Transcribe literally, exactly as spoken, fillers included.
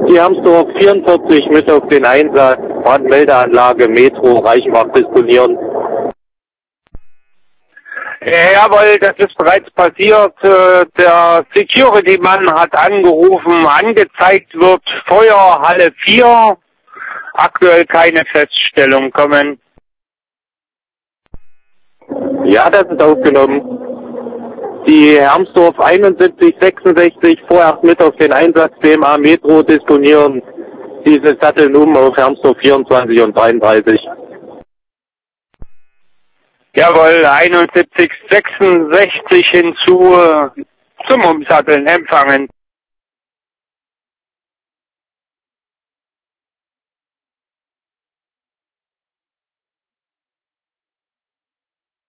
Die Hermsdorf vierundvierzig mit auf den Einsatz, Brandmeldeanlage Metro Reichenbach disponieren. Jawohl, das ist bereits passiert. Der Security-Mann hat angerufen, angezeigt wird Feuer Halle vier. Aktuell keine Feststellung kommen. Ja, das ist aufgenommen. Die Hermsdorf einundsiebzig sechsundsechzig vorerst mit auf den Einsatz B M A Metro disponieren. Diese satteln um auf Hermsdorf vierundzwanzig und dreiunddreißig. Jawohl, einundsiebzig sechsundsechzig hinzu zum Umsatteln empfangen.